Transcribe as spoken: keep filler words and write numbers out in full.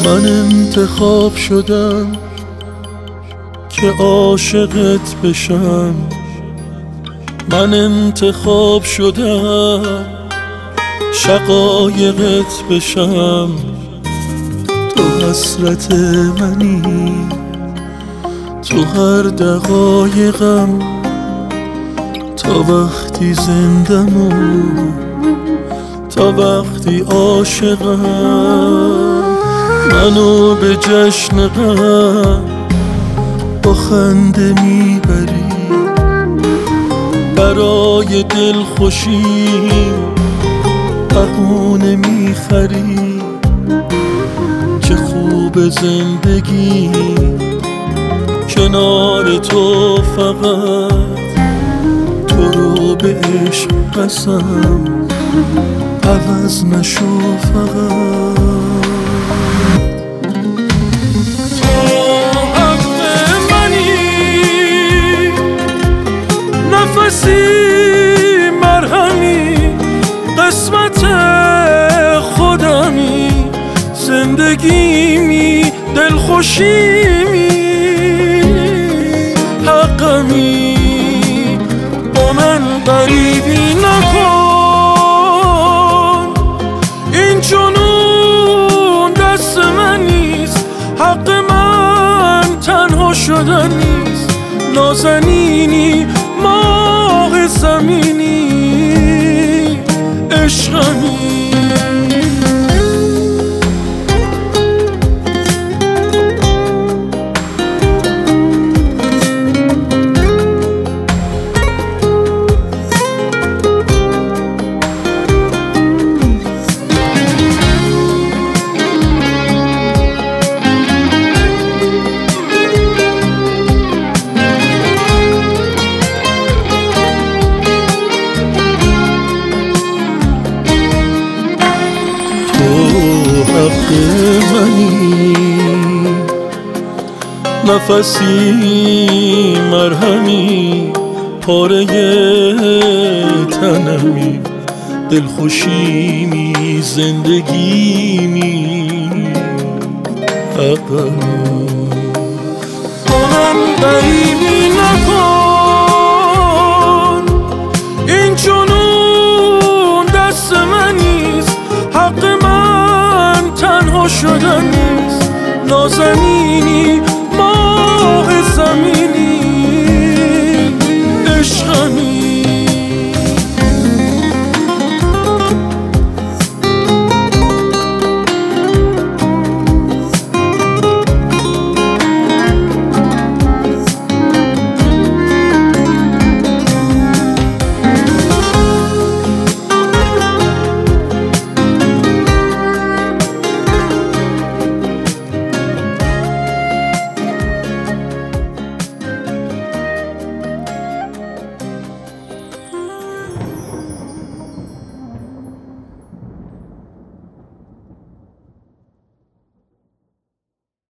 من انتخاب شدم که عاشقت بشم، من انتخاب شدم شقایقت بشم. تو حسرت منی، تو هر دقایقم، تا وقتی زندم و تا وقتی عاشقم. منو به جشن غم با خنده میبری، برای دل خوشی بهونه میخری. چه خوب زندگی کنار تو، فقط تو رو به عشق قسم عوض نشو فقط. نفسی مرهمی، قسمت خودمی، زندگیمی، دلخوشیمی، حقمی. با من غریبی نکن، این جنون دست من نیست، حق من تنها شدن نیست. نازنینی، ماه زمینی، عشقمی. حق منی، نفسی مرهمی، پاره تنمی، دلخوشیمی، زندگیمی، حقمی. با من غریبی نکن، این جنون دست من نیست، حق من تنها شدن نیست. نازنینی، ماه زمینی، عشقمی.